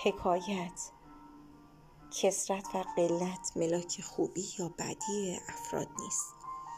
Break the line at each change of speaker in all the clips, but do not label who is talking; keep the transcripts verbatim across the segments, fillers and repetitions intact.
حکایت: کثرت و قلت ملاک خوبی یا بدی افراد نیست.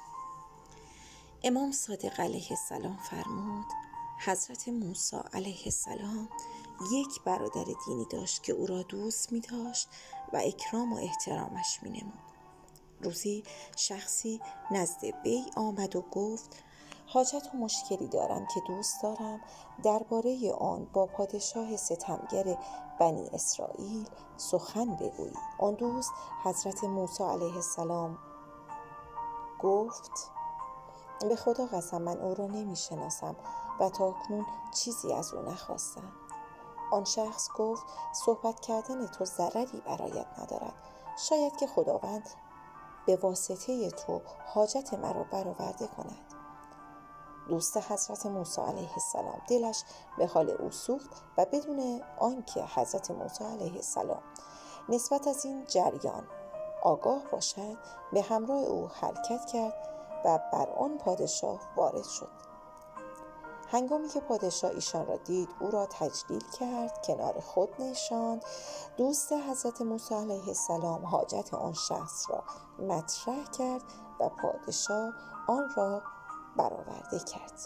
امام صادق علیه السلام فرمود: حضرت موسی علیه السلام یک برادر دینی داشت که او را دوست می داشت و اکرام و احترامش می نمود. روزی شخصی نزد وی آمد و گفت: حاجت و مشکلی دارم که دوست دارم درباره آن با پادشاه ستمگر بنی اسرائیل سخن بگویی. آن دوست حضرت موسی علیه السلام گفت: به خدا قسم من او را نمی شناسم و تاکنون چیزی از او نخواستم. آن شخص گفت: صحبت کردن تو ضرری برایت ندارد، شاید که خداوند به واسطه تو حاجت مرا برآورده کند. دوست حضرت موسی علیه السلام دلش به حال او سوخت و بدون آنکه حضرت موسی علیه السلام نسبت از این جریان آگاه باشد به همراه او حرکت کرد و بر آن پادشاه وارد شد. هنگامی که پادشاه ایشان را دید او را تجلیل کرد، کنار خود نشاند. دوست حضرت موسی علیه السلام حاجت آن شخص را مطرح کرد و پادشاه آن را برآورده کرد.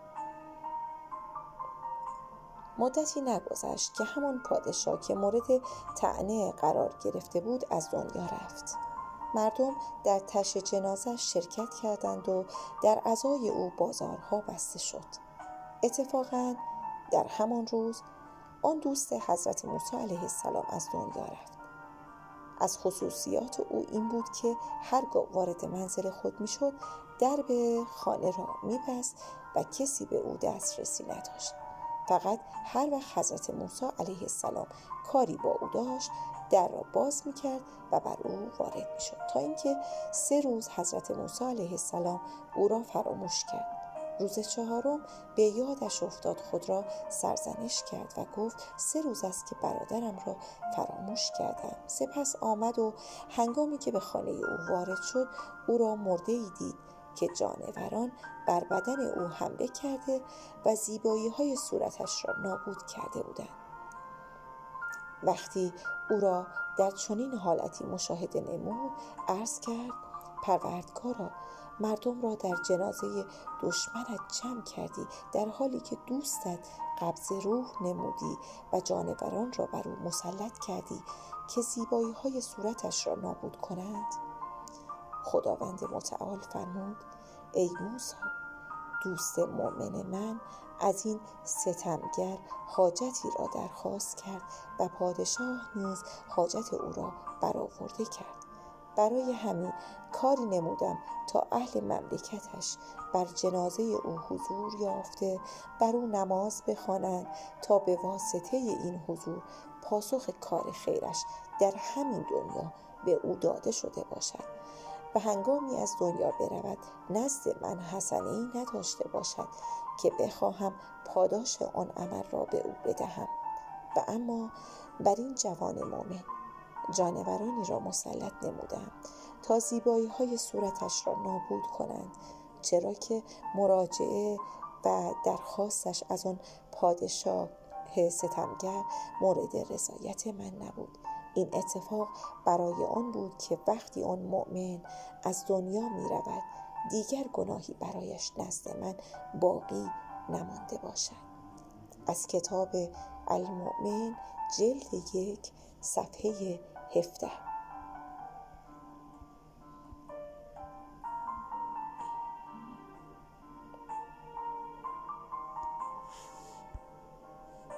مدتی نگذشت که همان پادشاه که مورد طعنه قرار گرفته بود از دنیا رفت. مردم در تشییع جنازه‌اش شرکت کردند و در عزای او بازارها بسته شد. اتفاقاً در همان روز آن دوست حضرت موسی علیه السلام از دنیا رفت. از خصوصیات او این بود که هرگاه وارد منزل خود میشد درب خانه را میبست و کسی به او دسترسی نداشت. فقط هر وقت حضرت موسی علیه السلام کاری با او داشت در را باز میکرد و بر او وارد میشد، تا اینکه سه روز حضرت موسی علیه السلام او را فراموش کرد. روز چهارم به یادش افتاد، خود را سرزنش کرد و گفت: سه روز است که برادرم را فراموش کردم. سپس آمد و هنگامی که به خانه او وارد شد او را مرده‌ای دید که جانوران بر بدن او حمله کرده و زیبایی‌های صورتش را نابود کرده بودند. وقتی او را در چنین حالتی مشاهده نمود عرض کرد: پروردگارا، مردم را در جنازه دشمنت جمع کردی در حالی که دوستت قبض روح نمودی و جانوران را بر او مسلط کردی که زیبایی های صورتش را نابود کنند. خداوند متعال فرمود: ای موسی، دوست مؤمن من از این ستمگر حاجتی را درخواست کرد و پادشاه نیز حاجت او را برآورده کرد. برای همین کاری نمودم تا اهل مملکتش بر جنازه او حضور یافته بر او نماز بخوانند تا به واسطه این حضور پاسخ کار خیرش در همین دنیا به او داده شده باشد و هنگامی از دنیا برود نزد من حسنه‌ای نداشته باشد که بخواهم پاداش آن عمل را به او بدهم. و اما بر این جوان مؤمن جانورانی را مسلط نمودم تا زیبایی های صورتش را نابود کنند، چرا که مراجعه و درخواستش از آن پادشاه ستمگر مورد رضایت من نبود. این اتفاق برای آن بود که وقتی آن مؤمن از دنیا می رود دیگر گناهی برایش نزد من باقی نمانده باشد. از کتاب المؤمن جلد یک صفحه هفده.